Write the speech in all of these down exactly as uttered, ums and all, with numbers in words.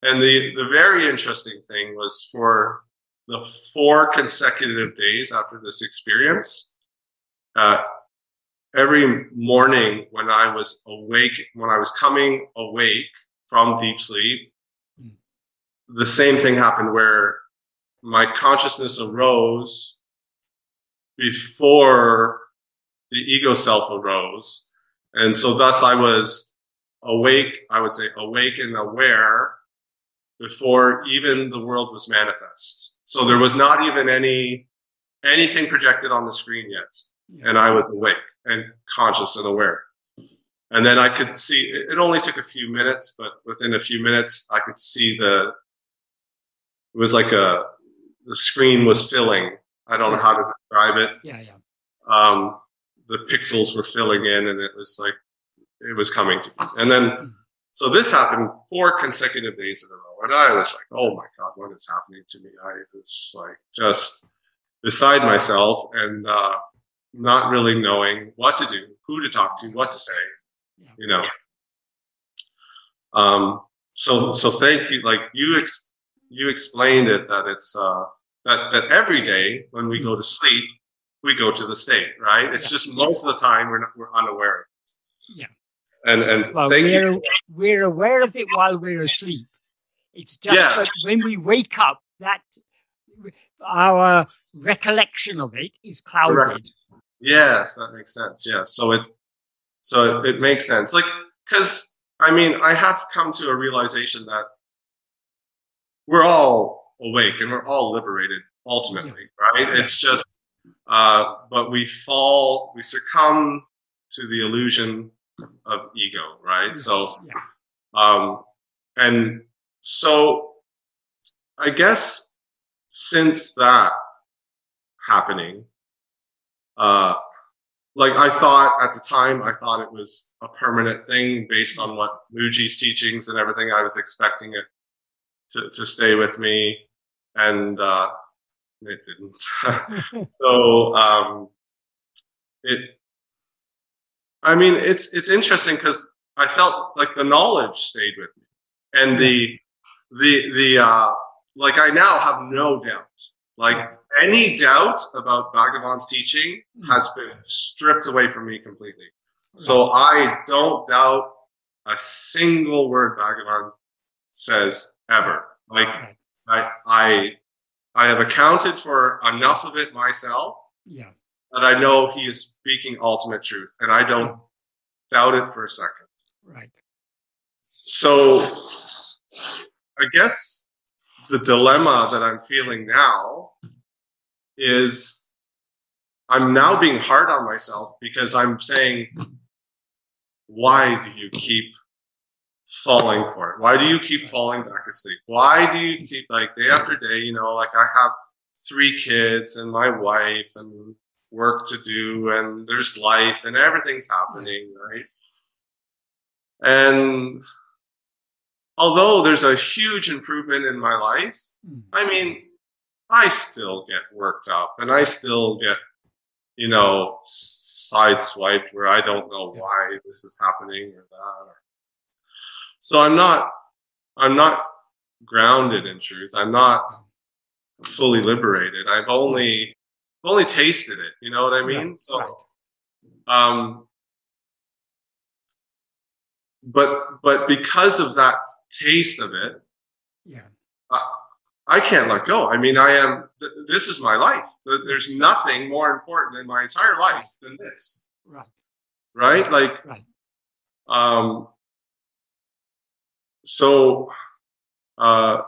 And the, the very interesting thing was for the four consecutive days after this experience, uh, every morning when I was awake, when I was coming awake from deep sleep, mm. the same thing happened where my consciousness arose before the ego self arose. And so thus I was awake, I would say awake and aware before even the world was manifest. So there was not even any anything projected on the screen yet. Yeah. And I was awake and conscious and aware. And then I could see, it only took a few minutes, but within a few minutes, I could see the, it was like a, the screen was filling. I don't know how to describe it. Yeah, yeah. Um, the pixels were filling in and it was like, it was coming to me. And then, so this happened four consecutive days in a row. And I was like, oh my God, what is happening to me? I was like, just beside myself and uh, not really knowing what to do, who to talk to, what to say, yeah. you know. Um, so, so thank you. Like you, ex- you explained it that it's, uh, that, that every day when we go to sleep, we go to the state, right? It's yeah. just most of the time we're not, we're unaware of it. Yeah. And, and well, thank we're, you. we're aware of it while we're asleep. It's just yeah. that when we wake up, that our recollection of it is clouded. Correct. Yes, that makes sense. Yeah. So it, so it, it makes sense. Like, cause I mean, I have come to a realization that we're all awake and we're all liberated ultimately, yeah. right? Yeah. It's just, uh, but we fall, we succumb to the illusion of ego, right? So, yeah. um, and so I guess since that happening, uh, like I thought at the time, I thought it was a permanent thing based on what Mooji's teachings and everything. I was expecting it to, to stay with me, and uh, it didn't. so um, it, I mean, it's it's interesting because I felt like the knowledge stayed with me, and the the the uh, like I now have no doubt. Like any doubt about Bhagavan's teaching has been stripped away from me completely. So I don't doubt a single word Bhagavan says ever. Like I, I, I have accounted for enough of it myself yeah. that I know he is speaking ultimate truth, and I don't doubt it for a second. Right. So I guess the dilemma that I'm feeling now is I'm now being hard on myself because I'm saying, why do you keep falling for it? Why do you keep falling back asleep? Why do you keep, like, day after day, you know, like I have three kids and my wife and work to do and there's life and everything's happening, right? And although there's a huge improvement in my life, I mean, I still get worked up and I still get, you know, sideswiped where I don't know why this is happening or that. So I'm not, I'm not grounded in truth. I'm not fully liberated. I've only, only tasted it. You know what I mean? So, um, but, but because of that taste of it, yeah, uh, I can't let go. I mean, I am, th- this is my life. There's nothing more important in my entire life than this. Right. Right? Like, right. um, so, uh,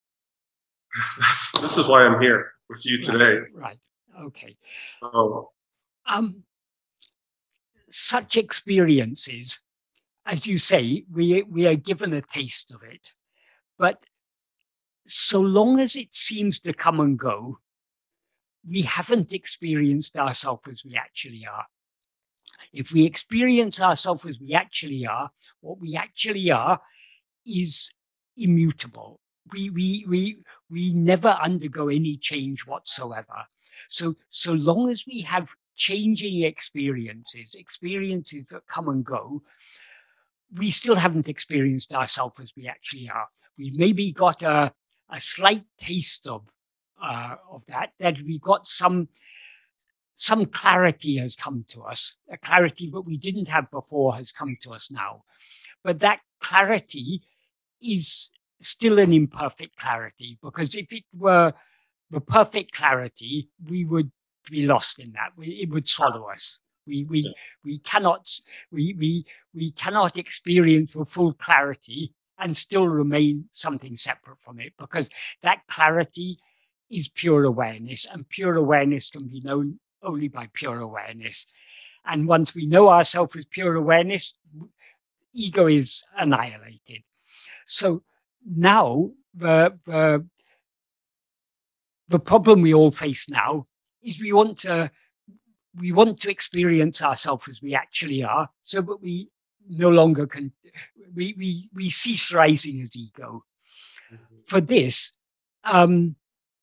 this is why I'm here with you today. Right. right. Okay. So, um, such experiences, as you say, we, we are given a taste of it, but so long as it seems to come and go, we haven't experienced ourselves as we actually are. If we experience ourselves as we actually are, what we actually are is immutable. We, we, we, we never undergo any change whatsoever. So, so long as we have changing experiences, experiences that come and go, we still haven't experienced ourselves as we actually are. we've maybe got a, a slight taste of, uh, of that, that we got some, some clarity has come to us, a clarity that we didn't have before has come to us now. But that clarity is still an imperfect clarity, because if it were the perfect clarity, we would be lost in that. We, it would swallow us. We we yeah. we cannot we we we cannot experience the full clarity and still remain something separate from it, because that clarity is pure awareness, and pure awareness can be known only by pure awareness. And once we know ourselves as pure awareness, ego is annihilated. So now the the the problem we all face now is we want to we want to experience ourselves as we actually are, so that we no longer can we we we cease rising as ego. Mm-hmm. For this, um,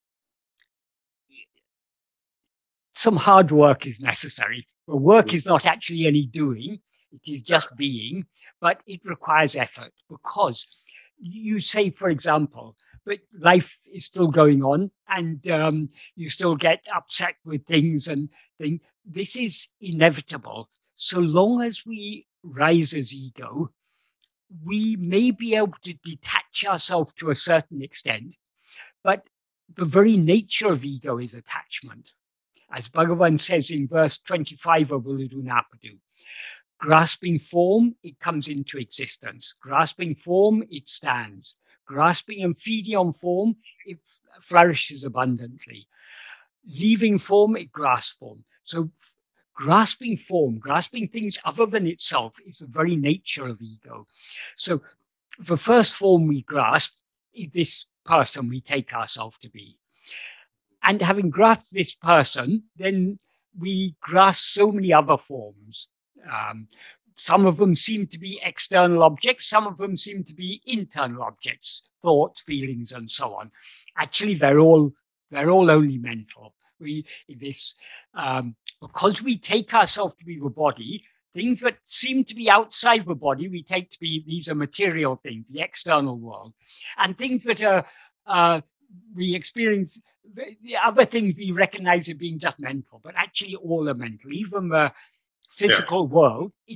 some hard work is necessary. The work is not actually any doing; it is just being, but it requires effort, because you say, for example, but life is still going on, and um, you still get upset with things and things. This is inevitable. So long as we rise as ego, we may be able to detach ourselves to a certain extent, but the very nature of ego is attachment. As Bhagavan says in verse twenty-five of Ulladu Narpadu, grasping form, it comes into existence. Grasping form, it stands. Grasping and feeding on form, it flourishes abundantly. Leaving form, it grasps form. So grasping form, grasping things other than itself, is the very nature of ego. So the first form we grasp is this person we take ourselves to be. And having grasped this person, then we grasp so many other forms. Um, Some of them seem to be external objects. Some of them seem to be internal objects, thoughts, feelings, and so on. Actually, they're all they're all only mental. We this um, because we take ourselves to be the body. Things that seem to be outside the body, we take to be these are material things, the external world, and things that are uh, we experience. The other things we recognize as being just mental, but actually all are mental. Even the physical yeah. world. It,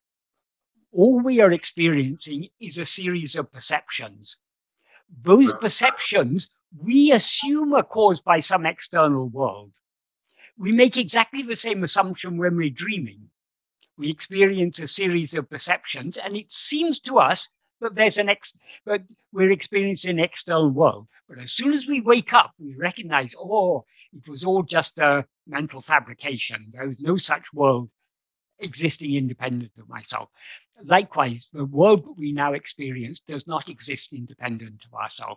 all we are experiencing is a series of perceptions. Those perceptions we assume are caused by some external world. We make exactly the same assumption when we're dreaming. We experience a series of perceptions, and it seems to us that there's an ex that we're experiencing an external world. But as soon as we wake up, we recognize, oh, it was all just a mental fabrication. There was no such world existing independent of myself. Likewise, the world that we now experience does not exist independent of ourselves.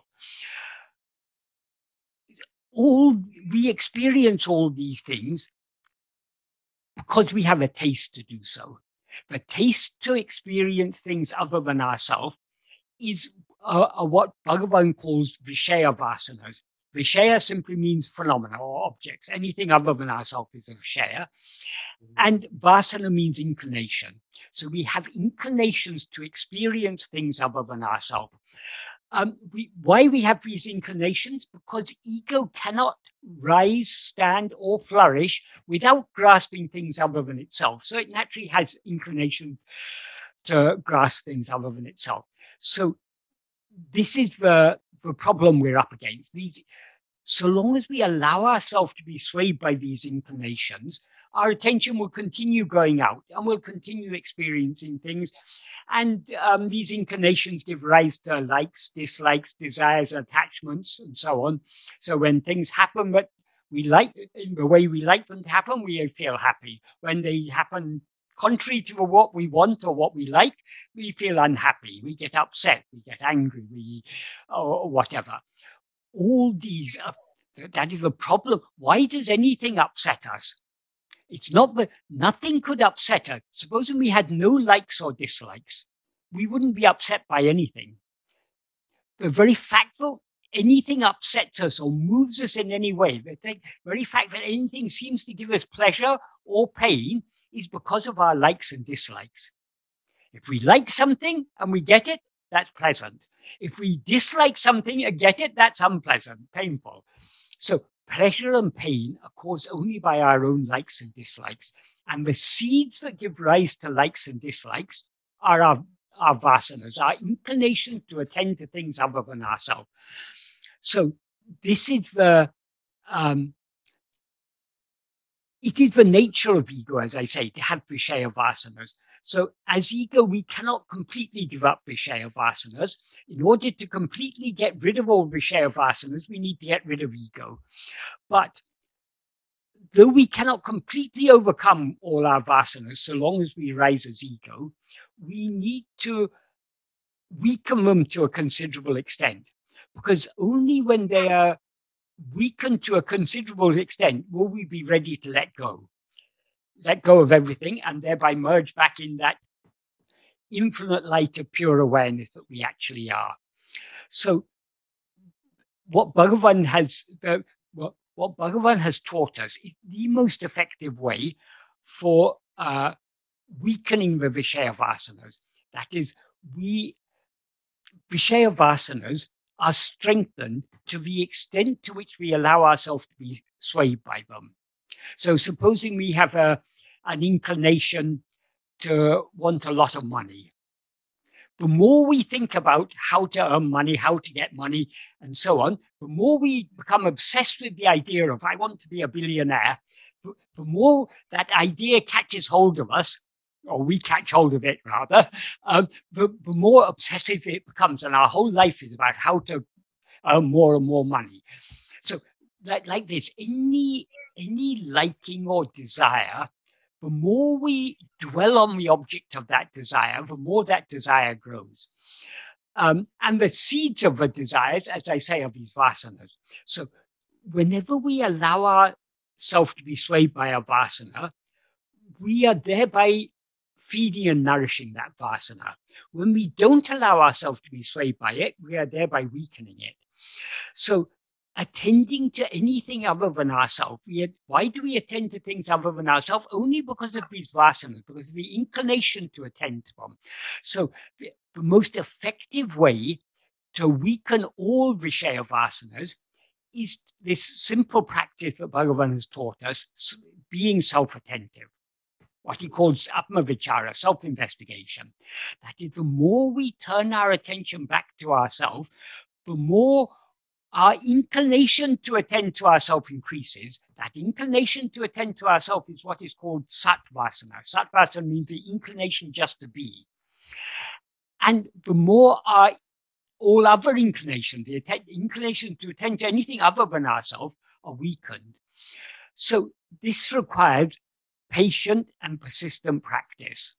All we experience all these things because we have a taste to do so. The taste to experience things other than ourselves is uh, uh, what Bhagavan calls Vishaya Vasanas. Vishaya simply means phenomena or objects. Anything other than ourselves is a Vishaya. And Vasana means inclination. So we have inclinations to experience things other than ourselves. Um, we, why we have these inclinations? Because ego cannot rise, stand, or flourish without grasping things other than itself. So it naturally has inclination to grasp things other than itself. So this is the, the problem we're up against. These, so long as we allow ourselves to be swayed by these inclinations, our attention will continue going out and we'll continue experiencing things. And um, these inclinations give rise to likes, dislikes, desires, attachments, and so on. So when things happen that we like, in the way we like them to happen, we feel happy. When they happen contrary to what we want or what we like, we feel unhappy. We get upset, we get angry, we or whatever. All these, are, that is a problem. Why does anything upset us? It's not that nothing could upset us. Supposing we had no likes or dislikes, we wouldn't be upset by anything. The very fact that anything upsets us or moves us in any way, the very fact that anything seems to give us pleasure or pain is because of our likes and dislikes. If we like something and we get it, that's pleasant. If we dislike something and get it, that's unpleasant, painful. So pleasure and pain are caused only by our own likes and dislikes. And the seeds that give rise to likes and dislikes are our, our vasanas, our inclination to attend to things other than ourselves. So this is the, um, it is the nature of ego, as I say, to have Vishaya vasanas. So as ego, we cannot completely give up Vishaya vasanas. In order to completely get rid of all Vishaya vasanas, we need to get rid of ego. But though we cannot completely overcome all our vasanas, so long as we rise as ego, we need to weaken them to a considerable extent. Because only when they are weakened to a considerable extent will we be ready to let go. Let go of everything and thereby merge back in that infinite light of pure awareness that we actually are. So what Bhagavan has, the, what, what Bhagavan has taught us is the most effective way for uh, weakening the Vishaya vasanas. That is, we, Vishaya vasanas are strengthened to the extent to which we allow ourselves to be swayed by them. So supposing we have a, an inclination to want a lot of money, the more we think about how to earn money, how to get money, and so on, the more we become obsessed with the idea of, I want to be a billionaire, the, the more that idea catches hold of us, or we catch hold of it rather, um, the, the more obsessive it becomes. And our whole life is about how to earn more and more money. So like, like this, any, any liking or desire, the more we dwell on the object of that desire, the more that desire grows. Um, and the seeds of the desires, as I say, are these vasanas. So whenever we allow ourselves to be swayed by a vasana, we are thereby feeding and nourishing that vasana. When we don't allow ourselves to be swayed by it, we are thereby weakening it. So attending to anything other than ourselves. We, why do we attend to things other than ourselves? Only because of these vasanas, because of the inclination to attend to them. So the, the most effective way to weaken all Vishaya vasanas is this simple practice that Bhagavan has taught us, being self-attentive. What he calls atma-vichara, self-investigation. That is, the more we turn our attention back to ourselves, the more our inclination to attend to ourselves increases. That inclination to attend to ourselves is what is called satvasana. Satvasana means the inclination just to be. And the more our all other inclinations, the inclination to attend to anything other than ourselves, are weakened. So this requires patient and persistent practice.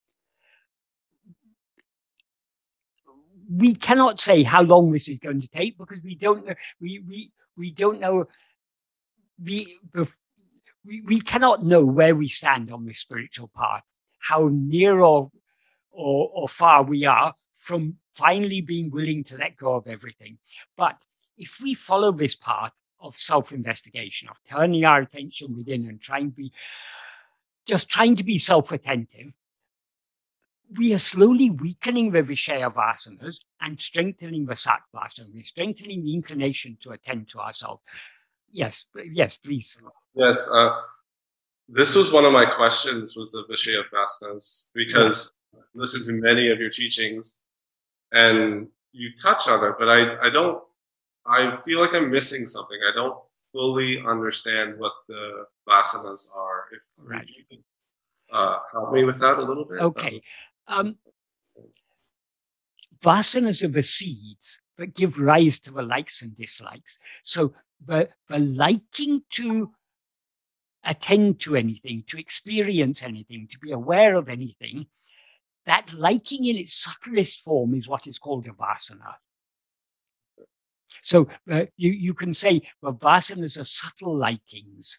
We cannot say how long this is going to take because we don't know. We we we don't know. We we we cannot know where we stand on this spiritual path. How near or or, or far we are from finally being willing to let go of everything. But if we follow this path of self-investigation, of turning our attention within and trying to be just trying to be self-attentive, we are slowly weakening the Vishaya vasanas and strengthening the Sattvasana. We're strengthening the inclination to attend to ourselves. Yes, yes, please. Yes, uh, this was one of my questions, was the Vishaya vasanas, because I listened to many of your teachings and you touch on it, but I, I don't, I feel like I'm missing something. I don't fully understand what the vasanas are. If right. you can uh, help me with that a little bit. Okay. Um, vasanas are the seeds that give rise to the likes and dislikes. So the, the liking to attend to anything, to experience anything, to be aware of anything, that liking in its subtlest form is what is called a vasana. So uh, you, you can say, well, vasanas are subtle likings.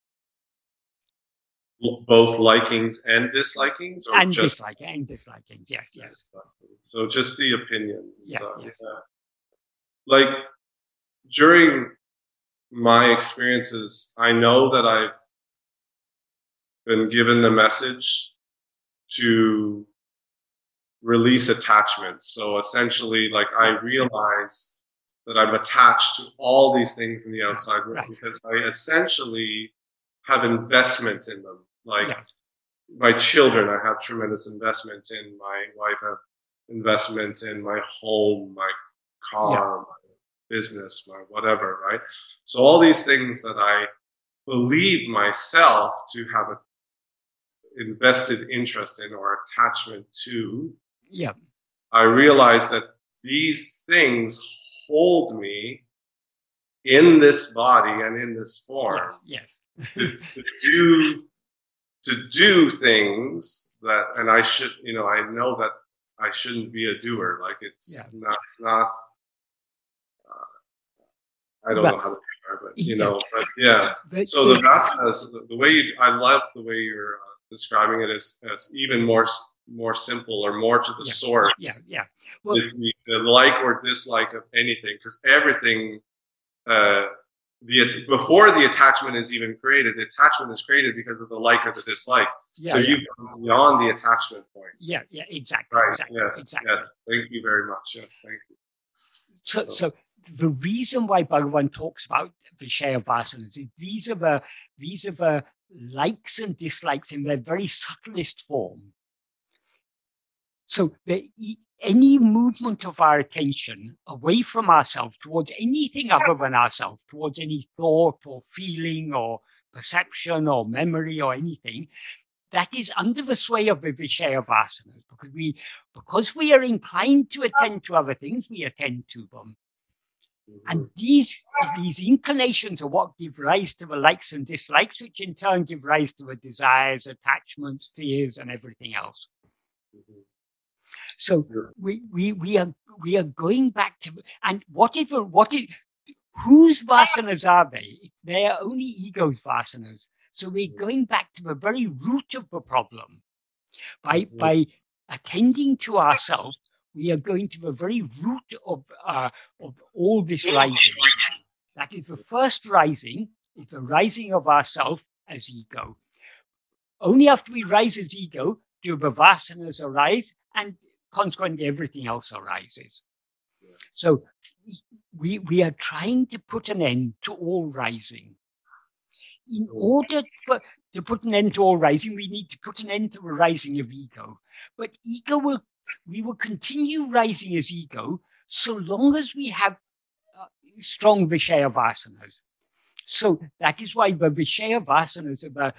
Both likings and dislikings? Or and just disliking, and dislikings, yes, yes. So just the opinion. Yes, so, yes. Yeah. Like, during my experiences, I know that I've been given the message to release attachments. So essentially, like I realize that I'm attached to all these things in the outside world, right, because I essentially have investment in them. Like yeah. my children, I have tremendous investment in. My wife, I have investment in my home, my car, yeah. my business, my whatever, right? So all these things that I believe myself to have an invested interest in or attachment to, yeah, I realize that these things hold me in this body and in this form. Yes, yes. to, to do to do things that, and I should, you know, I know that I shouldn't be a doer. Like it's yeah. not, it's not. Uh, I don't but, know how to describe it, you yeah. know, but yeah. But, so the vasanas, the, the way you, I love the way you're uh, describing it as, as even more more simple or more to the yeah. source. Yeah, yeah. Well, is the, the like or dislike of anything, because everything. Uh, the before the attachment is even created, the attachment is created because of the like or the dislike. Yeah, so yeah. you come beyond the attachment point. Yeah, yeah, exactly. Right. Exactly, yes. Exactly. Yes. Thank you very much. Yes. Thank you. So, so, so the reason why Bhagavan talks about Vishaya Vasanas is these are the these are the likes and dislikes in their very subtlest form. So the any movement of our attention away from ourselves towards anything other than ourselves, towards any thought or feeling or perception or memory or anything, that is under the sway of the Vishaya Vasanas. Because we, because we are inclined to attend to other things, we attend to them. And these, these inclinations are what give rise to the likes and dislikes, which in turn give rise to the desires, attachments, fears, and everything else. Mm-hmm. So we, we, we are, we are going back to, and what is, what is, whose vasanas are they? They are only ego's vasanas. So we're going back to the very root of the problem. By, mm-hmm. by attending to ourselves, we are going to the very root of, uh, of all this rising. That is the first rising, is the rising of ourself as ego. Only after we rise as ego do the vasanas arise, and consequently everything else arises. Yeah. So we, we are trying to put an end to all rising. In order for, to put an end to all rising, we need to put an end to the rising of ego. But ego will, we will continue rising as ego so long as we have uh, strong Vishaya Vasanas. So that is why the Vishaya Vasanas are the,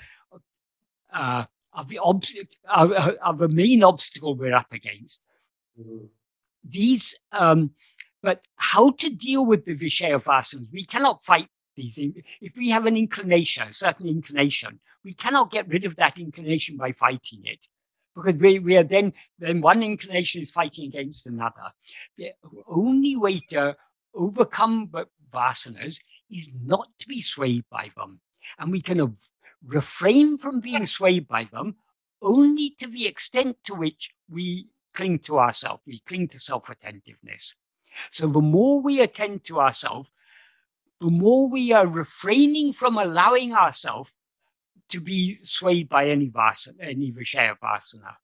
uh, Of the, obs- of, of the main obstacle we're up against. Mm-hmm. These, um, but how to deal with the Vishaya Vasanas? We cannot fight these. If we have an inclination, a certain inclination, we cannot get rid of that inclination by fighting it. Because we, we are then, then one inclination is fighting against another. The only way to overcome vasanas is not to be swayed by them. And we can refrain from being swayed by them only to the extent to which we cling to ourselves, we cling to self-attentiveness. So the more we attend to ourselves, the more we are refraining from allowing ourselves to be swayed by any vasana, any Vishaya Vasana.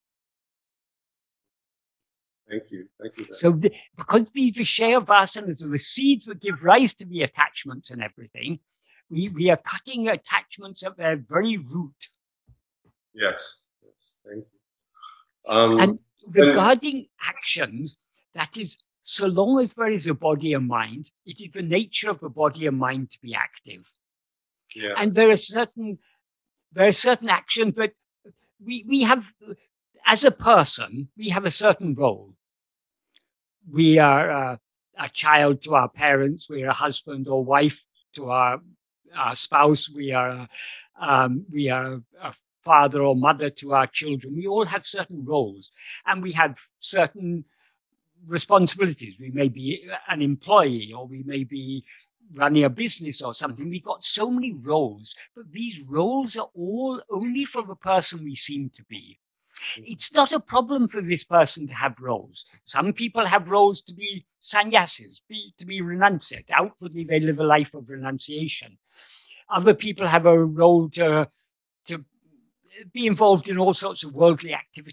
Thank you. Thank you. So the, because these Vishaya Vasanas are the seeds that give rise to the attachments and everything, we, we are cutting attachments at their very root. Yes. Yes. Thank you. Um, and regarding and... actions, that is, so long as there is a body and mind, it is the nature of the body and mind to be active. Yeah. And there are certain, there are certain actions that we, we have, as a person, we have a certain role. We are uh, a child to our parents, we are a husband or wife to our, our spouse, we are, a, um, we are a father or mother to our children. We all have certain roles, and we have certain responsibilities. We may be an employee, or we may be running a business or something. We've got so many roles, but these roles are all only for the person we seem to be. It's not a problem for this person to have roles. Some people have roles to be sannyasis, be, to be renunciate. Outwardly, they live a life of renunciation. Other people have a role to, to be involved in all sorts of worldly activity.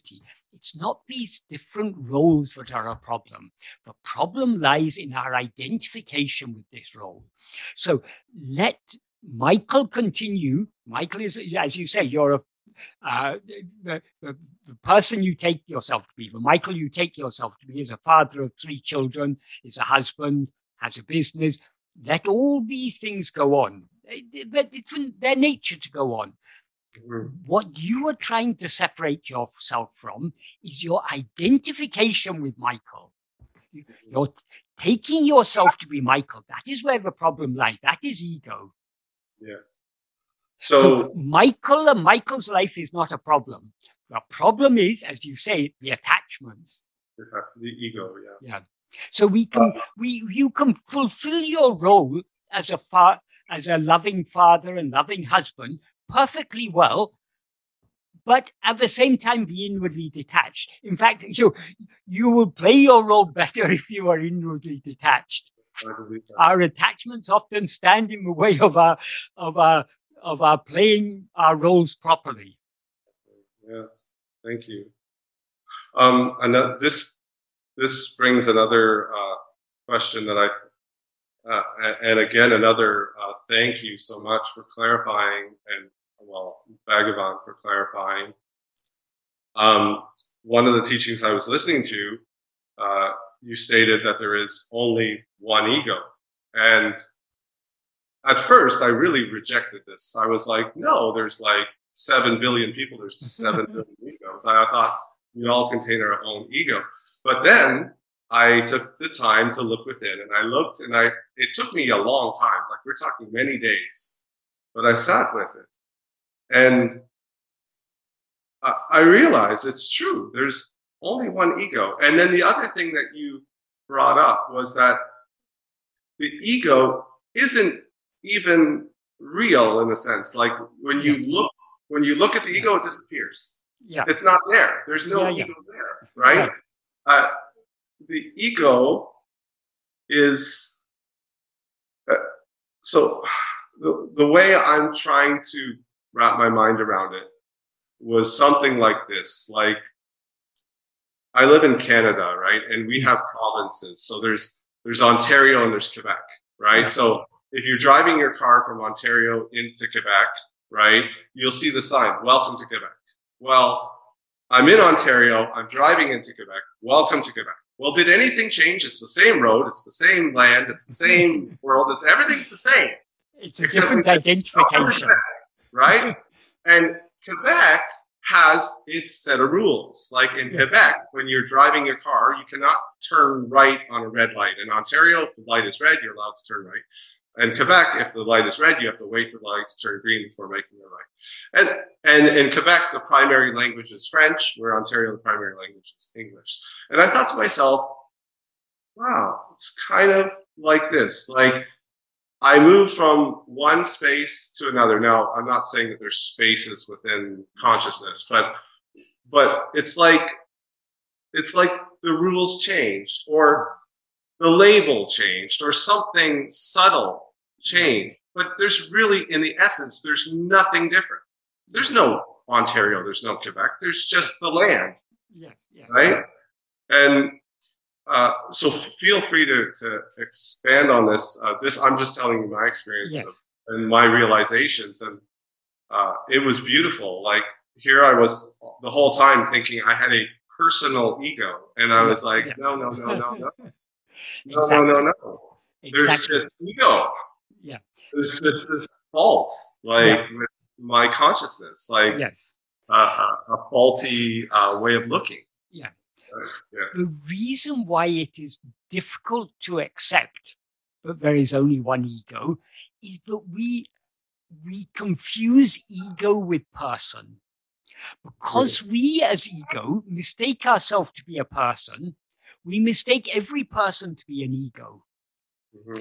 It's not these different roles that are a problem. The problem lies in our identification with this role. So let Michael continue. Michael is, as you say, you're a Uh, the, the, the person you take yourself to be, the Michael you take yourself to be, is a father of three children, is a husband, has a business. Let all these things go on. But it's in their nature to go on. Mm-hmm. What you are trying to separate yourself from is your identification with Michael. You're taking yourself to be Michael. That is where the problem lies. That is ego. Yes. So, so Michael and Michael's life is not a problem. The problem is, as you say, the attachments. The ego, yeah. Yeah. So we can, uh, we, you can fulfill your role as a fa- as a loving father and loving husband perfectly well, but at the same time be inwardly detached. In fact, you you will play your role better if you are inwardly detached. Our attachments often stand in the way of our of our of our playing our roles properly. Yes, thank you. Um, and this this brings another uh, question that I, uh, and again another uh, thank you so much for clarifying, and well, Bhagavan for clarifying. Um, one of the teachings I was listening to, uh, you stated that there is only one ego, and at first, I really rejected this. I was like, no, there's like seven billion people. There's seven billion egos. I thought we all contain our own ego. But then I took the time to look within, and I looked, and I it took me a long time. Like, we're talking many days. But I sat with it. And I, I realized it's true. There's only one ego. And then the other thing that you brought up was that the ego isn't even real, in a sense. Like, when you look when you look at the ego, it disappears. Yeah, it's not there. There's no yeah, ego yeah. there, right? Yeah. Uh, the ego is uh, so the, the way I'm trying to wrap my mind around it was something like this. Like, I live in Canada, right? And we have provinces. So there's there's Ontario and there's Quebec, right? Yeah. So if you're driving your car from Ontario into Quebec, right, you'll see the sign, welcome to Quebec. Well, I'm in Ontario, I'm driving into Quebec, welcome to Quebec. Well, did anything change? It's the same road, it's the same land, it's the same world, it's, everything's the same. It's a different identification. Right? And Quebec has its set of rules. Like in yeah. Quebec, when you're driving your car, you cannot turn right on a red light. In Ontario, if the light is red, you're allowed to turn right. In Quebec, if the light is red, you have to wait for the light to turn green before making the right. And and in Quebec, the primary language is French, where Ontario, the primary language is English. And I thought to myself, wow, it's kind of like this. Like, I move from one space to another. Now, I'm not saying that there's spaces within consciousness, but but it's like it's like the rules changed, or the label changed, or something subtle changed. But there's really, in the essence, there's nothing different. There's no Ontario, there's no Quebec, there's just the land. Yeah, yeah. Right? And uh, so feel free to, to expand on this. Uh, this I'm just telling you my experience yes. of, and my realizations. And uh, it was beautiful. Like, here I was the whole time thinking I had a personal ego. And I was like, yeah. no, no, no, no, no. No, exactly. no, no, no. There's exactly. just ego. Yeah. There's just this fault, like, yeah. with my consciousness, like yes. uh, a, a faulty uh, way of looking. Yeah. Uh, yeah. The reason why it is difficult to accept that there is only one ego is that we we confuse ego with person. Because yeah. we, as ego, mistake ourselves to be a person, we mistake every person to be an ego. Mm-hmm.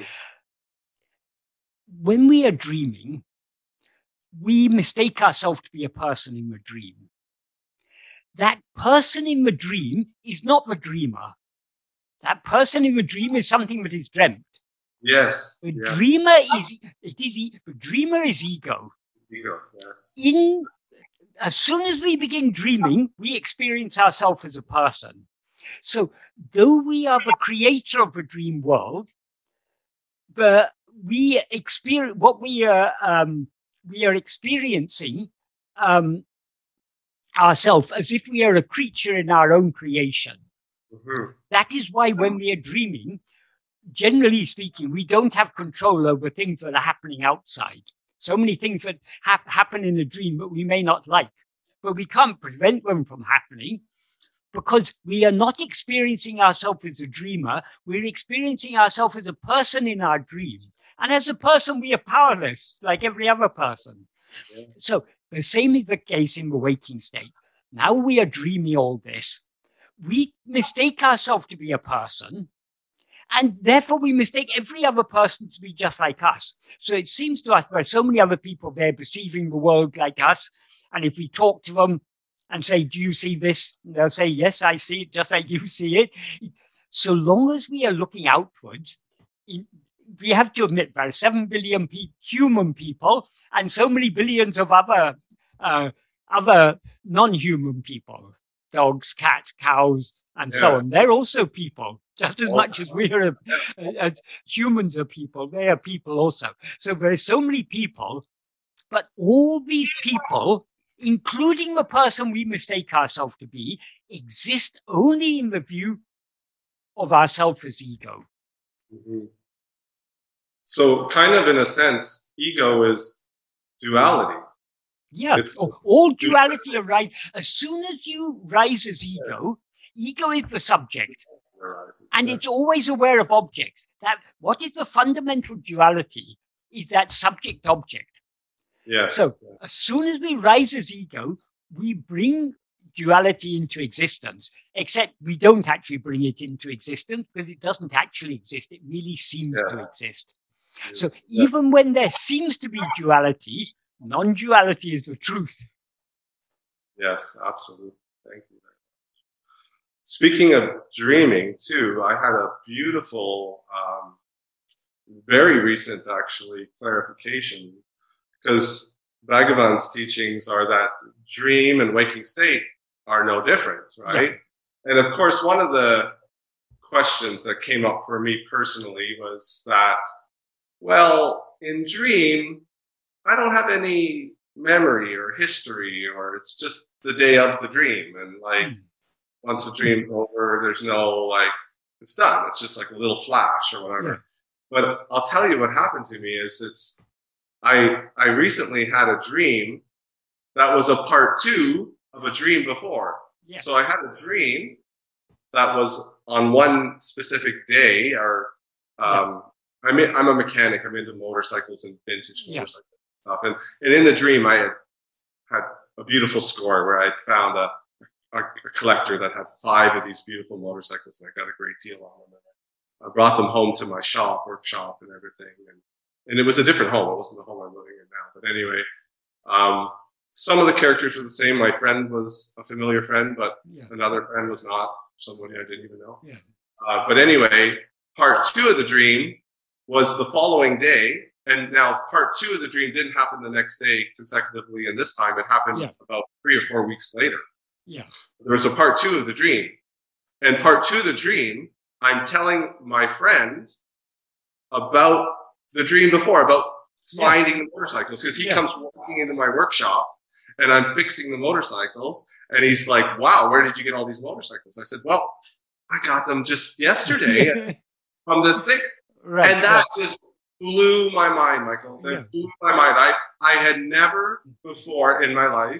When we are dreaming, we mistake ourselves to be a person in the dream. That person in the dream is not the dreamer. That person in the dream is something that is dreamt. Yes. The yes. dreamer is it is the dreamer is ego. Ego, yes. In as soon as we begin dreaming, we experience ourselves as a person. So though we are the creator of the dream world, the, we experience what we are, um, we are experiencing um, ourselves as if we are a creature in our own creation. Mm-hmm. That is why when we are dreaming, generally speaking, we don't have control over things that are happening outside. So many things that ha- happen in a dream that we may not like, but we can't prevent them from happening because we are not experiencing ourselves as a dreamer. We're experiencing ourselves as a person in our dream. And as a person, we are powerless, like every other person. Yeah. So the same is the case in the waking state. Now we are dreaming all this. We mistake ourselves to be a person. And therefore, we mistake every other person to be just like us. So it seems to us there are so many other people there perceiving the world like us. And if we talk to them and say, do you see this? They'll say, yes, I see it, just like you see it. So long as we are looking outwards, we have to admit there are seven billion pe- human people and so many billions of other, uh, other non-human people, dogs, cats, cows, and yeah. so on. They're also people. Just as much as we are, as humans are people, they are people also. So there are so many people, but all these people, including the person we mistake ourselves to be, exist only in the view of ourselves as ego. Mm-hmm. So kind of in a sense, ego is duality. Yeah, it's, all duality arises. As soon as you rise as ego, yeah. ego is the subject. Arises, and yeah. it's always aware of objects. That what is the fundamental duality is that subject object. Yes. So as soon as we rise as ego, we bring duality into existence, except we don't actually bring it into existence because it doesn't actually exist. It really seems yeah. to exist. Yeah. So yeah. even when there seems to be duality, non-duality is the truth. Yes, absolutely. Thank you. Speaking of dreaming, too, I had a beautiful, um, very recent, actually, clarification, because Bhagavan's teachings are that dream and waking state are no different, right? Yeah. And of course, one of the questions that came up for me personally was that, well, in dream, I don't have any memory or history, or it's just the day of the dream, and like, mm. once the dream's over, there's no, like, it's done. It's just like a little flash or whatever. Yeah. But I'll tell you what happened to me is it's, I I recently had a dream that was a part two of a dream before. Yeah. So I had a dream that was on one specific day, or um, yeah. I'm, in, I'm a mechanic. I'm into motorcycles and vintage yeah. motorcycle stuff. And, and in the dream, I had had a beautiful score where I found a A, a collector that had five of these beautiful motorcycles, and I got a great deal on them. And I brought them home to my shop, workshop, and everything. And, and it was a different home. It wasn't the home I'm living in now. But anyway, um, some of the characters were the same. My friend was a familiar friend, but yeah. another friend was not, somebody I didn't even know. Yeah. Uh, but anyway, part two of the dream was the following day. And now part two of the dream didn't happen the next day consecutively. And this time it happened yeah. about three or four weeks later. Yeah. There was a part two of the dream. And part two of the dream, I'm telling my friend about the dream before, about finding yeah. the motorcycles. Because he yeah. comes walking into my workshop and I'm fixing the motorcycles. And he's like, wow, where did you get all these motorcycles? I said, well, I got them just yesterday from this thing. Right. And that yeah. just blew my mind, Michael. That yeah. blew my mind. I, I had never before in my life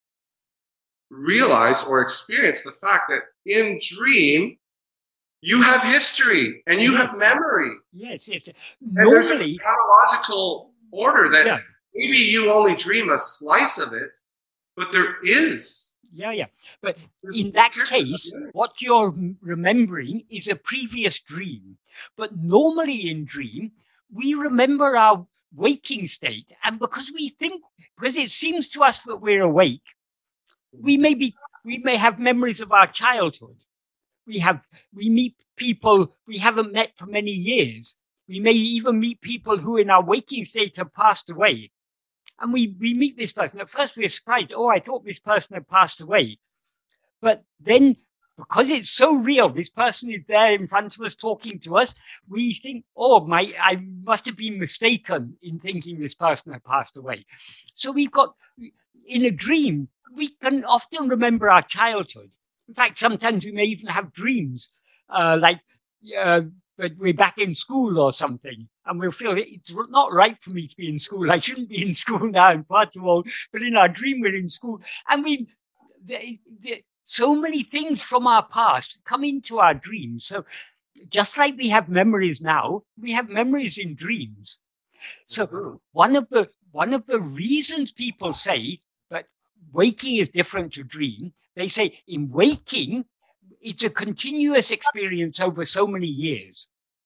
realize or experience the fact that in dream you have history and you have memory. Yes, yes. And there's a chronological order that yeah. maybe you only dream a slice of it, but there is. Yeah, yeah. But there's in that case, what you're remembering is a previous dream. But normally in dream, we remember our waking state. And because we think, because it seems to us that we're awake, we may be, we may have memories of our childhood. We have, we meet people we haven't met for many years. We may even meet people who in our waking state have passed away. and we, we meet this person. At first we're surprised. Oh, I thought this person had passed away. But then, because it's so real, this person is there in front of us talking to us, we think, oh, my, I must have been mistaken in thinking this person had passed away. So we've got, in a dream, we can often remember our childhood. In fact, sometimes we may even have dreams, uh, like uh, we're back in school or something, and we'll feel it's not right for me to be in school. I shouldn't be in school now, I'm far too old. But in our dream, we're in school. And we, the, the, so many things from our past come into our dreams. So just like we have memories now, we have memories in dreams. So one of the, one of the reasons people say that waking is different to dream, they say in waking, it's a continuous experience over so many years.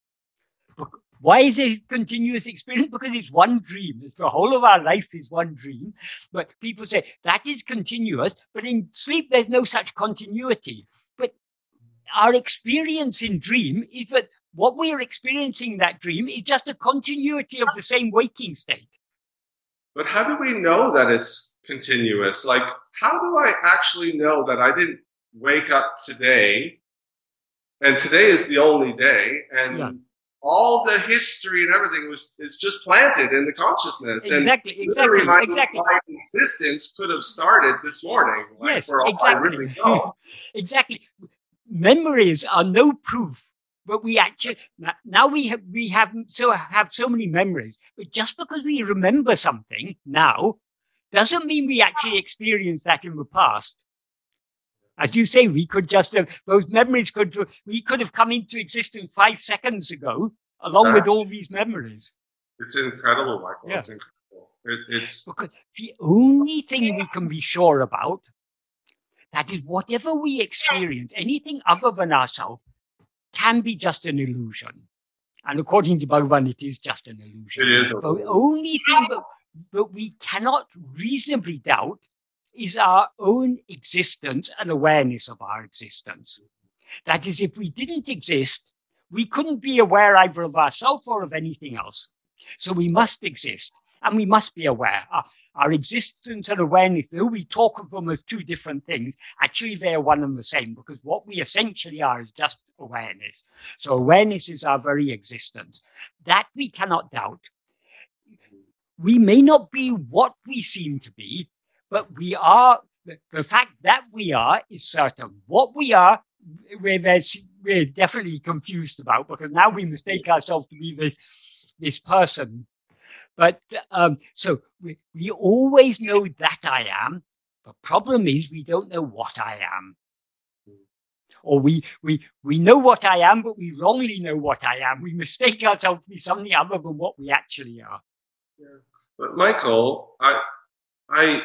Why is it a continuous experience? Because it's one dream. It's the whole of our life is one dream. But people say that is continuous, but in sleep, there's no such continuity. But our experience in dream is that what we are experiencing in that dream is just a continuity of the same waking state. But how do we know that it's continuous? Like, how do I actually know that I didn't wake up today and today is the only day and yeah. all the history and everything was is just planted in the consciousness. Exactly, and exactly, my, exactly. My existence could have started this morning. Like, yes, for all exactly. I really know. Exactly. Memories are no proof, but we actually now we have we have so have so many memories. But just because we remember something now doesn't mean we actually experienced that in the past. As you say, we could just have, those memories could, we could have come into existence five seconds ago, along with all these memories. It's incredible, Michael. Yeah. It's incredible. It, it's because the only thing we can be sure about, that is whatever we experience, anything other than ourselves, can be just an illusion. And according to Bhagavan, it is just an illusion. It is. The only thing that, that we cannot reasonably doubt is our own existence and awareness of our existence. That is, if we didn't exist, we couldn't be aware either of ourselves or of anything else. So we must exist, and we must be aware. Our, our existence and awareness, though we talk of them as two different things, actually they're one and the same, because what we essentially are is just awareness. So awareness is our very existence. That we cannot doubt. We may not be what we seem to be, but we are, the fact that we are is certain. What we are, we're, we're definitely confused about, because now we mistake ourselves to be this, this person. But um, so we, we always know that I am. The problem is we don't know what I am. Or we, we, we know what I am, but we wrongly know what I am. We mistake ourselves to be something other than what we actually are. Yeah. But Michael, I, I,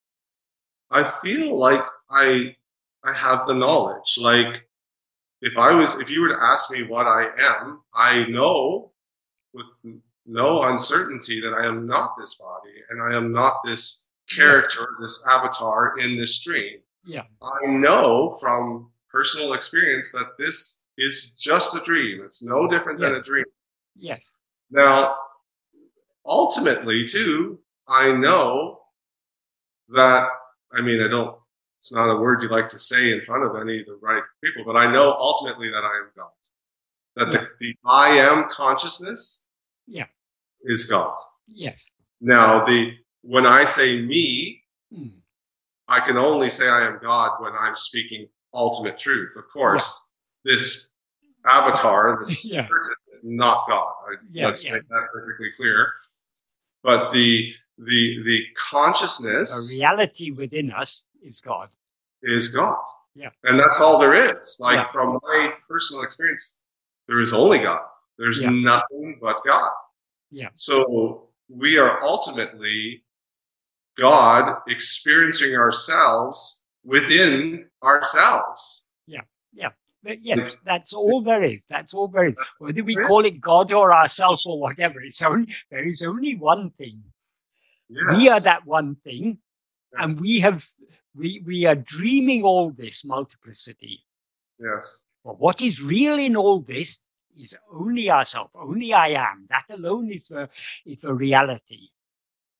I feel like I I have the knowledge. Like if I was, if you were to ask me what I am, I know with no uncertainty that I am not this body and I am not this character, yeah. this avatar in this dream. Yeah. I know from personal experience that this is just a dream. It's no different yeah. than a dream. Yes. Now, ultimately, too, I know that I mean, I don't, it's not a word you like to say in front of any of the right people, but I know ultimately that I am God. That yeah. the, the I am consciousness yeah. is God. Yes. Now, the when I say me, mm. I can only say I am God when I'm speaking ultimate truth. Of course, yeah. this avatar, this yeah. person is not God. I, yeah, let's yeah. make that perfectly clear. But the The the consciousness, the reality within us is God. Is God. Yeah. And that's all there is. Like yeah. from my personal experience, there is only God. There's yeah. nothing but God. Yeah. So we are ultimately God experiencing ourselves within ourselves. Yeah. Yeah. But yes, that's all there is. That's all there is. Whether we call it God or ourselves or whatever, it's only there is only one thing. Yes. We are that one thing, yes. and we have we we are dreaming all this multiplicity. Yes. But what is real in all this is only ourselves, only I am. That alone is the is the reality.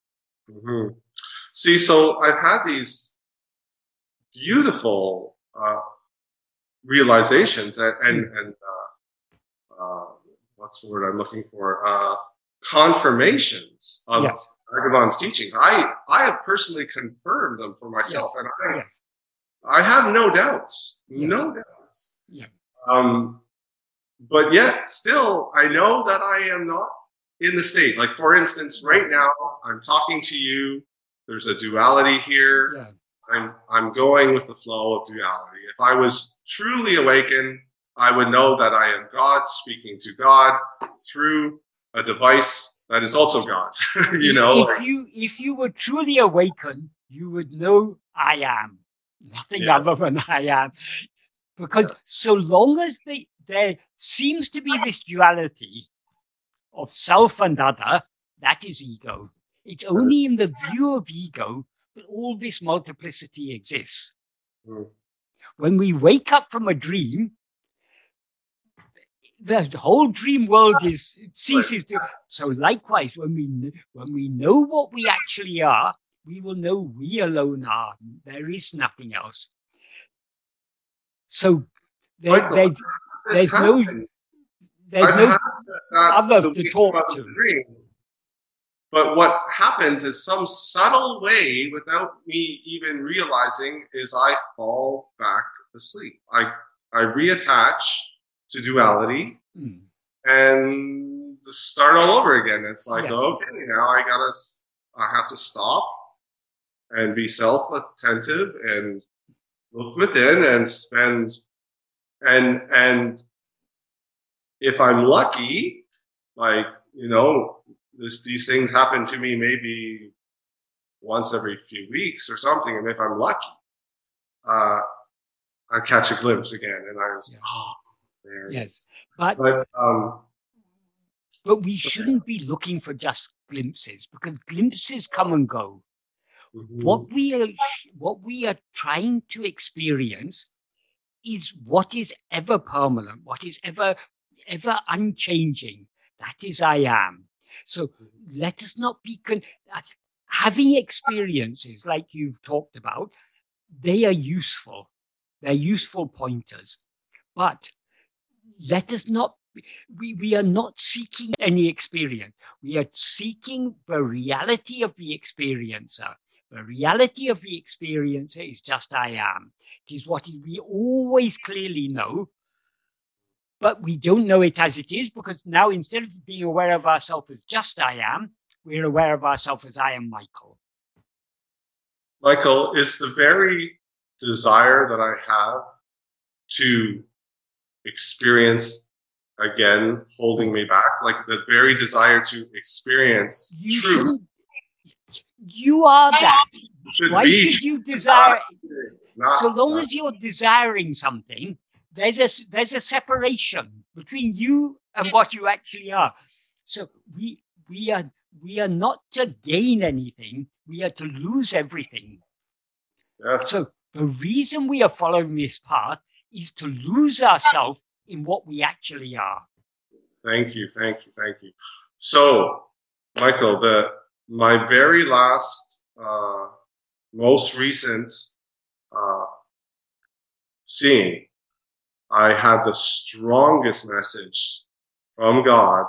Mm-hmm. See, so I've had these beautiful uh, realizations and and, mm. and uh, uh, what's the word I'm looking for? Uh, confirmations of yes. Bhagavan's teachings. I I have personally confirmed them for myself, yes. and I yes. I have no doubts, yes. no doubts. Yeah. Um, but yet, still, I know that I am not in the state. Like, for instance, right now, I'm talking to you. There's a duality here. Yeah. I'm I'm going with the flow of duality. If I was truly awakened, I would know that I am God speaking to God through a device that is also God. you know, if like, you if you were truly awakened, you would know I am nothing yeah. other than I am, because yeah. so long as they, there seems to be this duality of self and other, that is ego. It's only in the view of ego that all this multiplicity exists. Mm. When we wake up from a dream, the whole dream world is ceases to. So likewise, when we when we know what we actually are, we will know we alone are. There is nothing else. So there, there, there's no there's no other to talk to. Dream. But what happens is some subtle way, without me even realizing, is I fall back asleep. I I reattach to duality mm. and start all over again. It's like, yes. okay, now I gotta, I have to stop and be self-attentive and look within and spend, and and if I'm lucky, like, you know, this, these things happen to me maybe once every few weeks or something, and if I'm lucky, uh, I catch a glimpse again, and I was, yeah. oh, there. Yes, but but, um, but we shouldn't be looking for just glimpses, because glimpses come and go. Mm-hmm. What we are, what we are trying to experience is what is ever permanent, what is ever, ever unchanging. That is I am. So let us not be con- having experiences like you've talked about. They are useful. They're useful pointers, but let us not. We, we are not seeking any experience. We are seeking the reality of the experiencer. The reality of the experiencer is just I am. It is what we always clearly know, but we don't know it as it is, because now instead of being aware of ourselves as just I am, we're aware of ourselves as I am Michael. Michael, is the very desire that I have to experience again holding me back? Like the very desire to experience you truth? You are that. Should Why be. should you desire? Not, so long not. as you're desiring something, there's a there's a separation between you and what you actually are. So we we are we are not to gain anything; we are to lose everything. Yes. So the reason we are following this path is to lose ourselves in what we actually are. Thank you, thank you, thank you. So, Michael, the my very last, uh, most recent uh, seeing, I had the strongest message from God.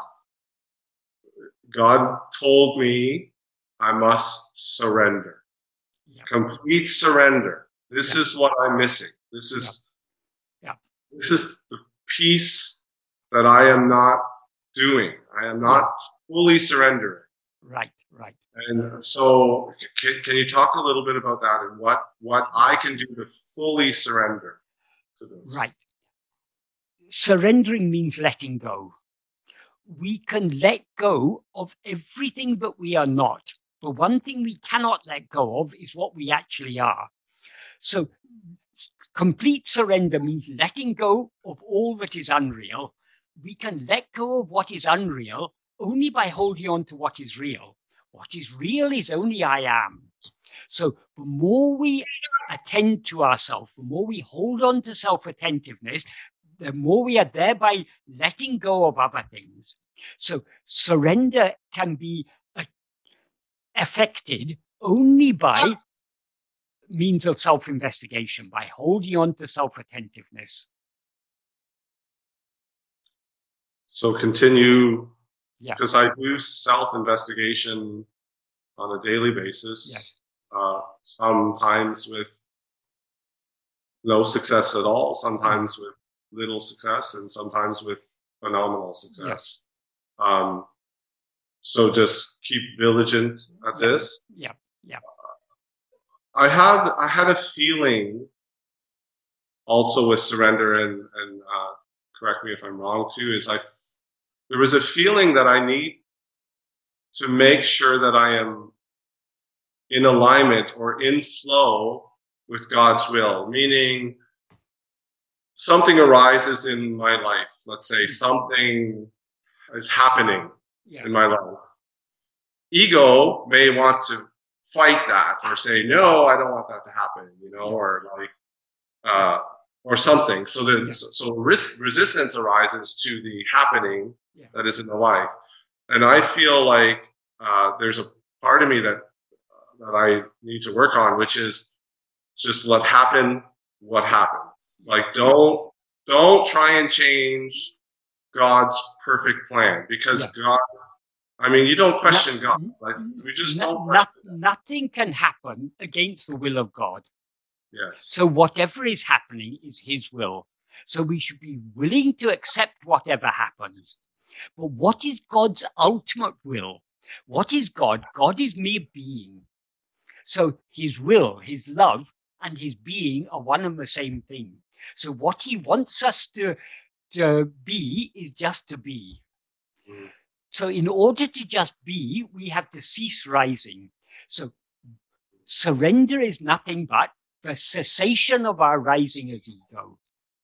God told me I must surrender, yeah. complete surrender. This yeah. is what I'm missing. This is, yeah. Yeah. this is the piece that I am not doing. I am not yeah. fully surrendering. Right, right. And so, can, can you talk a little bit about that and what, what I can do to fully surrender to this? Right. Surrendering means letting go. We can let go of everything that we are not. The one thing we cannot let go of is what we actually are. So complete surrender means letting go of all that is unreal. We can let go of what is unreal only by holding on to what is real. What is real is only I am. So the more we attend to ourselves, the more we hold on to self-attentiveness, the more we are thereby letting go of other things. So surrender can be a, affected only by means of self-investigation, by holding on to self-attentiveness. So continue, yeah. because I do self-investigation on a daily basis, yes. uh, sometimes with no success at all, sometimes with little success, and sometimes with phenomenal success. Yes. Um, so just keep vigilant at yeah. this. Yeah, yeah. I had I had a feeling also with surrender, and and uh, correct me if I'm wrong too, is I there was a feeling that I need to make sure that I am in alignment or in flow with God's will, meaning something arises in my life. Let's say something is happening yeah. in my life. Ego may want to fight that or say, no, I don't want that to happen, you know, yeah. or like, uh, or something. So then, yeah. so, so risk, resistance arises to the happening yeah. that is in the life. And I feel like uh, there's a part of me that that I need to work on, which is just let happen what happens. Like don't don't try and change God's perfect plan, because yeah. God, I mean, you don't question no, God. Like we just no, don't question no, nothing can happen against the will of God. Yes. So whatever is happening is his will. So we should be willing to accept whatever happens. But what is God's ultimate will? What is God? God is mere being. So his will, his love, and his being are one and the same thing. So what he wants us to, to be is just to be. Mm. So in order to just be, we have to cease rising. So surrender is nothing but the cessation of our rising as ego.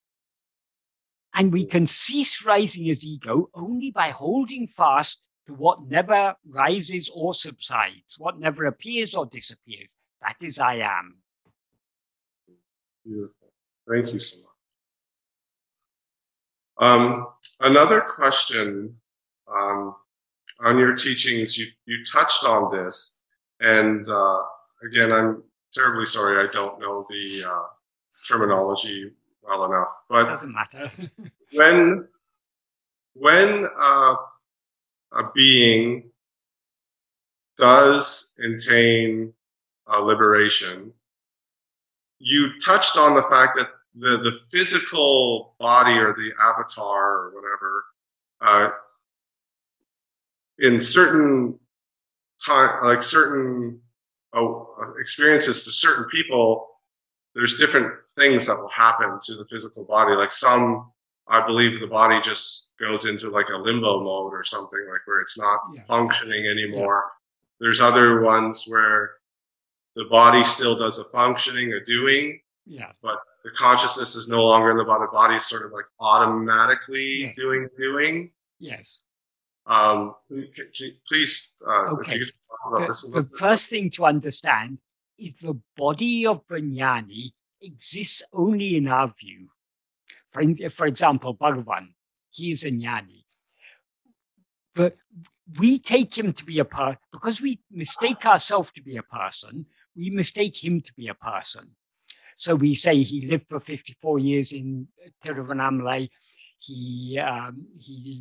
And we can cease rising as ego only by holding fast to what never rises or subsides, what never appears or disappears. That is I am. Beautiful. Thank you so much. Um, another question um, on your teachings, you, you touched on this, and uh, again, I'm terribly sorry I don't know the uh, terminology well enough, but doesn't matter. when when uh, a being does attain uh, liberation, you touched on the fact that the, the physical body or the avatar or whatever, uh, in certain time, like certain oh, experiences to certain people, there's different things that will happen to the physical body. Like some, I believe the body just goes into like a limbo mode or something, like where it's not yeah. functioning anymore. Yeah. There's other ones where the body still does a functioning, a doing, yeah. but the consciousness is no longer in the body. The body is sort of like automatically yeah. doing, doing. Yes. Um, please, uh, okay. if you could talk about the, this a the bit. first thing to understand is the body of the jnani exists only in our view. For, for example, Bhagavan, he is a jnani. But we take him to be a person, because we mistake ourselves to be a person, we mistake him to be a person. So we say he lived for fifty-four years in Tiruvannamalai. He, um, he,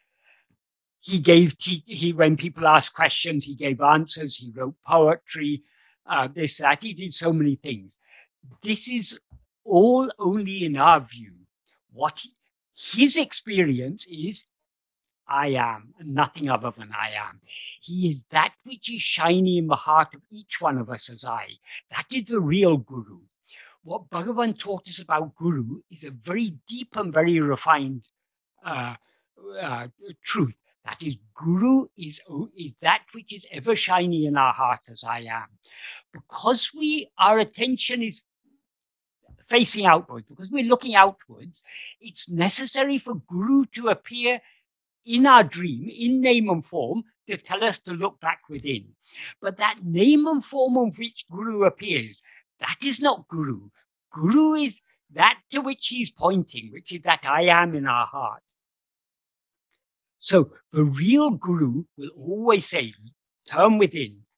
he gave, te- he, when people asked questions, he gave answers, he wrote poetry, uh, this, that, he did so many things. This is all only in our view. What he, his experience is, I am, and nothing other than I am. He is that which is shining in the heart of each one of us as I. That is the real Guru. What Bhagavan taught us about Guru is a very deep and very refined uh, uh, truth. That is, Guru is, is that which is ever shining in our heart as I am. Because we, our attention is facing outwards, because we're looking outwards, it's necessary for Guru to appear in our dream, in name and form, to tell us to look back within. But that name and form of which Guru appears, that is not Guru. Guru is that to which he's pointing, which is that I am in our heart. So the real Guru will always say, turn within,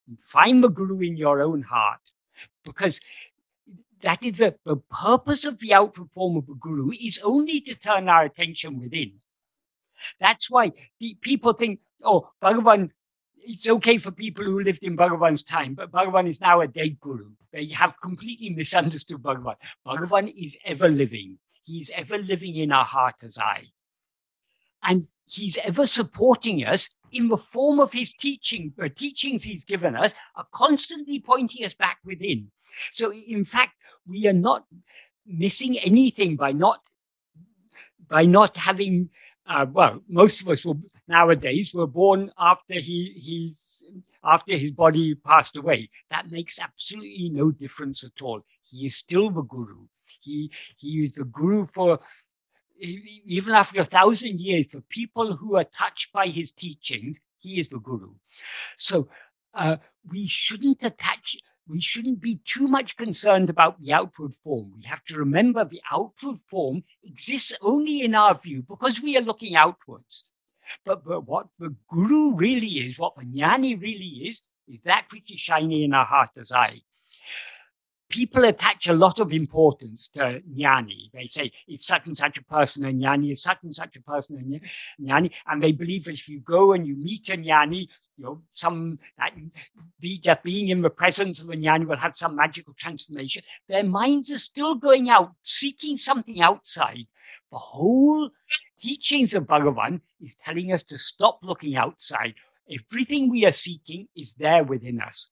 Find the Guru in your own heart, because that is the, the purpose of the outward form of the Guru is only to turn our attention within. That's why the, people think, oh, Bhagavan, it's okay for people who lived in Bhagavan's time, but Bhagavan is now a dead Guru. They have completely misunderstood Bhagavan. Bhagavan is ever living. He is ever living in our heart as I. And he's ever supporting us in the form of his teaching. The teachings he's given us are constantly pointing us back within. So in fact, we are not missing anything by not, by not having, uh, well, most of us will, nowadays were born after he, he's, after his body passed away. That makes absolutely no difference at all. He is still the Guru. He, he is the Guru for, even after a thousand years, for people who are touched by his teachings, he is the Guru. So uh, we shouldn't attach, we shouldn't be too much concerned about the outward form. We have to remember the outward form exists only in our view because we are looking outwards. But, but what the Guru really is, what the Jnani really is, is that which is shining in our heart as I. People attach a lot of importance to Jnani. They say it's such and such a person, a Jnani is such and such a person, a Jnani. And they believe that if you go and you meet a Jnani, you know, some, that be, just being in the presence of a Jnani will have some magical transformation. Their minds are still going out, seeking something outside. The whole teachings of Bhagavan is telling us to stop looking outside. Everything we are seeking is there within us.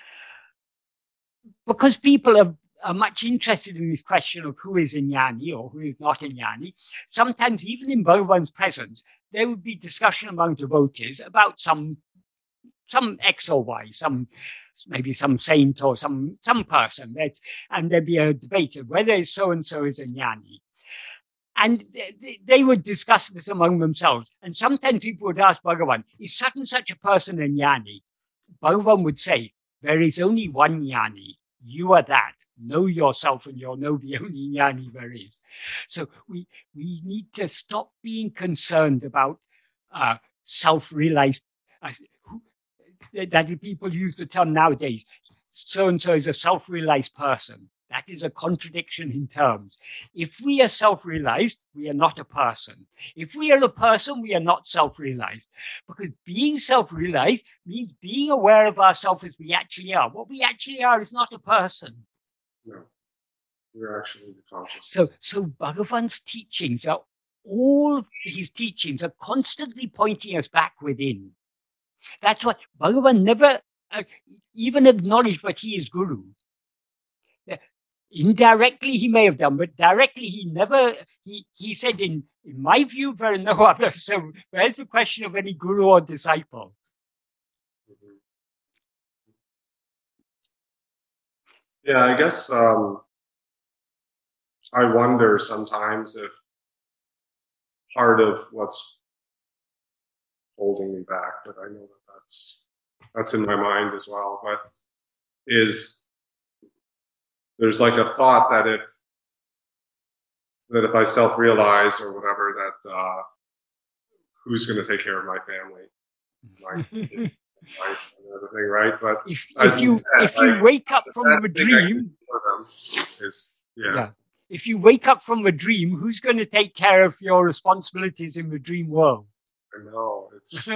Because people are, are much interested in this question of who is a Jnani or who is not a Jnani, sometimes even in Bhagavan's presence, there would be discussion among devotees about some, some X or Y, some, maybe some saint or some, some person, that, and there'd be a debate of whether so-and-so is a Jnani. And they would discuss this among themselves. And sometimes people would ask Bhagavan, is such and such a person a Jnani? Bhagavan would say, there is only one Jnani. You are that. Know yourself and you'll know the only Jnani there is. So we, we need to stop being concerned about uh, self-realized, uh, who, that people use the term nowadays, so-and-so is a self-realized person. That is a contradiction in terms. If we are self-realized, we are not a person. If we are a person, we are not self-realized. Because being self-realized means being aware of ourselves as we actually are. What we actually are is not a person. No, we're actually the consciousness. So, so Bhagavan's teachings are, all of his teachings are constantly pointing us back within. That's why Bhagavan never uh, even acknowledged that he is Guru. Indirectly, he may have done, but directly, he never, he, he said, in, in my view, there are no others. So where's the question of any guru or disciple? Yeah, I guess um, I wonder sometimes if part of what's holding me back, but I know that that's, that's in my mind as well, but is there's like a thought that if that if I self-realize or whatever, that uh, who's going to take care of my family, my wife, and everything, right? But if, if you said, if you like, wake up from a dream, is yeah. yeah. If you wake up from a dream, who's going to take care of your responsibilities in the dream world? I know it's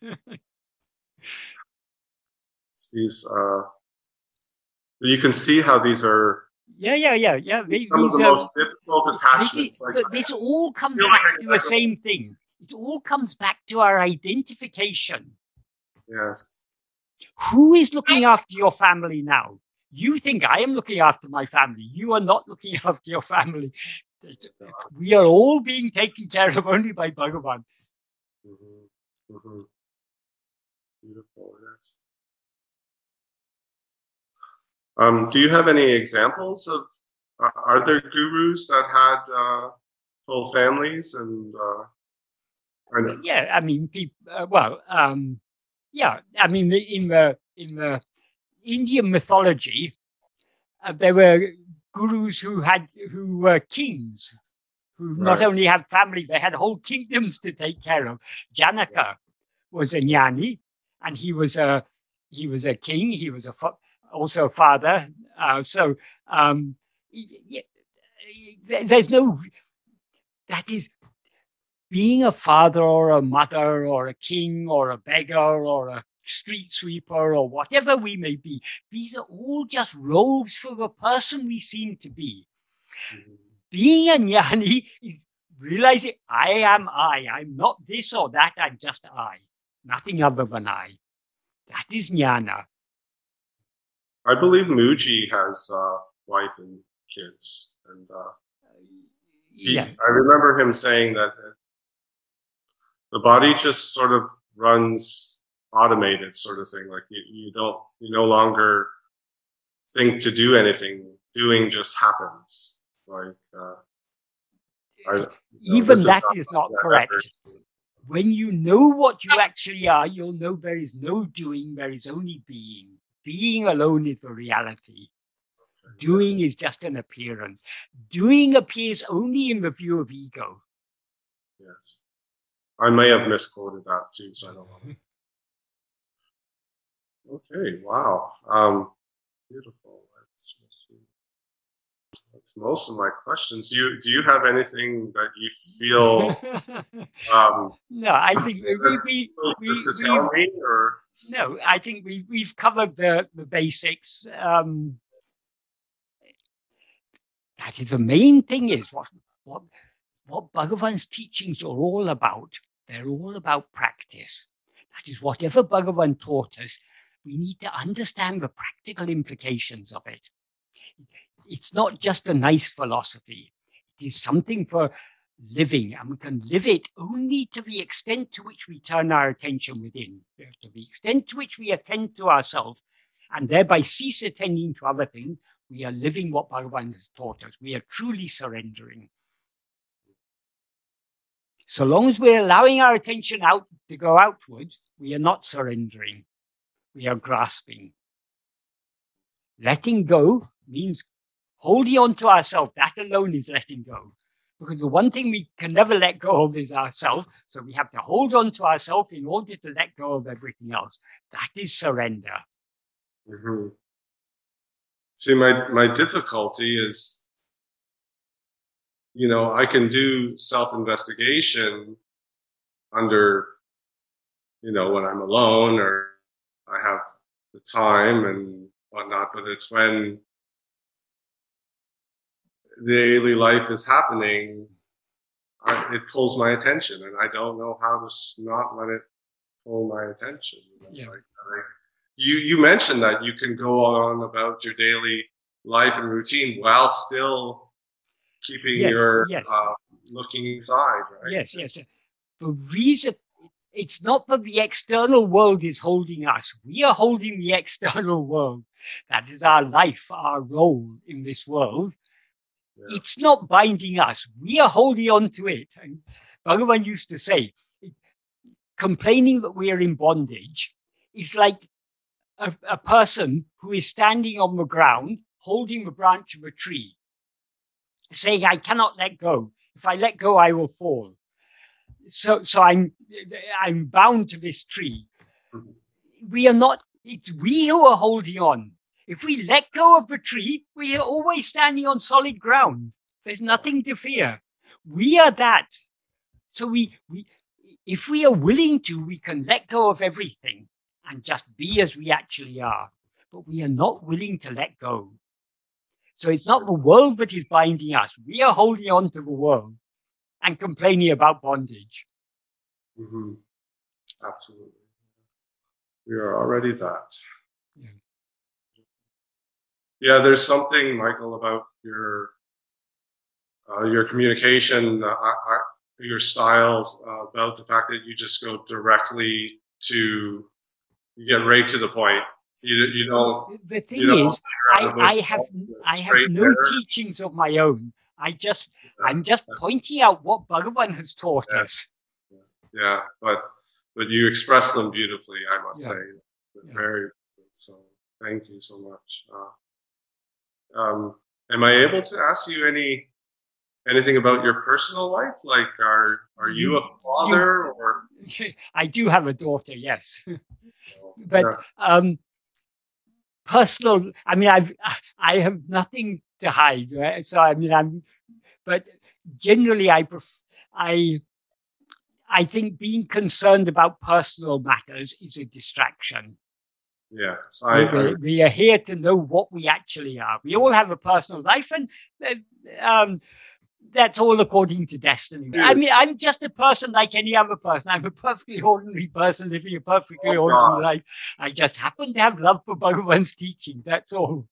it's these. Uh, You can see how these are. Yeah, yeah, yeah, yeah. These, some of the are, most difficult attachments. This, is, like, this all comes back like to the same thing. It all comes back to our identification. Yes. Who is looking after your family now? You think I am looking after my family. You are not looking after your family. We are all being taken care of only by Bhagavan. Mm-hmm. Mm-hmm. Beautiful, yes. Um, do you have any examples of, uh, are there gurus that had uh, whole families and, uh, and yeah, I mean, people, uh, well, um, yeah, I mean, in the, in the Indian mythology, uh, there were gurus who had, who were kings, who right. not only had family, they had whole kingdoms to take care of. Janaka was a Jnani, and he was a, he was a king. He was a fa- also a father. Uh, so um, there's no, that is, being a father or a mother or a king or a beggar or a street sweeper or whatever we may be, these are all just roles for the person we seem to be. Mm-hmm. Being a jnani is realizing I am I. I'm not this or that. I'm just I. Nothing other than I. That is jnana. I believe Mooji has uh, wife and kids, and uh, he, yeah. I remember him saying that the body just sort of runs automated, sort of thing. Like you, you don't, you no longer think to do anything. Doing just happens. Like uh, I, even know, that is not, not correct. Ever. When you know what you actually are, you'll know there is no doing, there is only being. Being alone is the reality. Doing yes. is just an appearance. Doing appears only in the view of ego. Yes. I may have misquoted that too, so I don't know. Okay, wow. Um, beautiful. That's most of my questions. Do you, do you have anything that you feel? Um, no, I think we, we, we, we, to tell me, or? No, I think we, we've covered the, the basics. Um, that is the main thing is what, what, what Bhagavan's teachings are all about. They're all about practice. That is, whatever Bhagavan taught us, we need to understand the practical implications of it. It's not just a nice philosophy. It is something for living, and we can live it only to the extent to which we turn our attention within, to the extent to which we attend to ourselves, and thereby cease attending to other things. We are living what Bhagavan has taught us. We are truly surrendering. So long as we're allowing our attention out to go outwards, we are not surrendering. We are grasping. Letting go means holding on to ourselves. That alone is letting go. Because the one thing we can never let go of is ourselves. So we have to hold on to ourselves in order to let go of everything else. That is surrender. Mm-hmm. See, my, my difficulty is, you know, I can do self-investigation under, you know, when I'm alone or I have the time and whatnot, but it's when the daily life is happening, I, it pulls my attention, and I don't know how to not let it pull my attention. You know? Yeah. Like, I, you, you mentioned that you can go on about your daily life and routine while still keeping yes, your yes. Uh, looking inside, right? Yes, yes. The reason, it's not that the external world is holding us. We are holding the external world. That is our life, our role in this world. Yeah. It's not binding us. We are holding on to it. And Bhagavan used to say, complaining that we are in bondage is like a, a person who is standing on the ground, holding the branch of a tree, saying, I cannot let go. If I let go, I will fall. So, so I'm, I'm bound to this tree. We are not, it's we who are holding on. If we let go of the tree, we are always standing on solid ground. There's nothing to fear. We are that. So we, we, if we are willing to, we can let go of everything and just be as we actually are. But we are not willing to let go. So it's not the world that is binding us. We are holding on to the world and complaining about bondage. Mm-hmm. Absolutely. We are already that. Yeah. Yeah, there's something, Michael, about your uh, your communication, uh, I, your styles, uh, about the fact that you just go directly to, you get right to the point. You you don't. The thing you don't is, I, I have I have no there. teachings of my own. I just yeah. I'm just pointing out what Bhagavan has taught yeah. us. Yeah, but but you express them beautifully, I must yeah. say. Yeah. Very good. So thank you so much. Uh, um, am I able to ask you any anything about your personal life? Like, are are you, you a father you, or? I do have a daughter, yes, but yeah. um, personal. I mean, I've I have nothing to hide, right? So I mean, I'm, but generally, I pref- I I think being concerned about personal matters is a distraction. Yeah, so I, we, I, we are here to know what we actually are. We all have a personal life, and um, that's all according to destiny. I mean, I'm just a person like any other person. I'm a perfectly ordinary person living a perfectly oh, ordinary God. life. I just happen to have love for Bhagavan's teaching. That's all.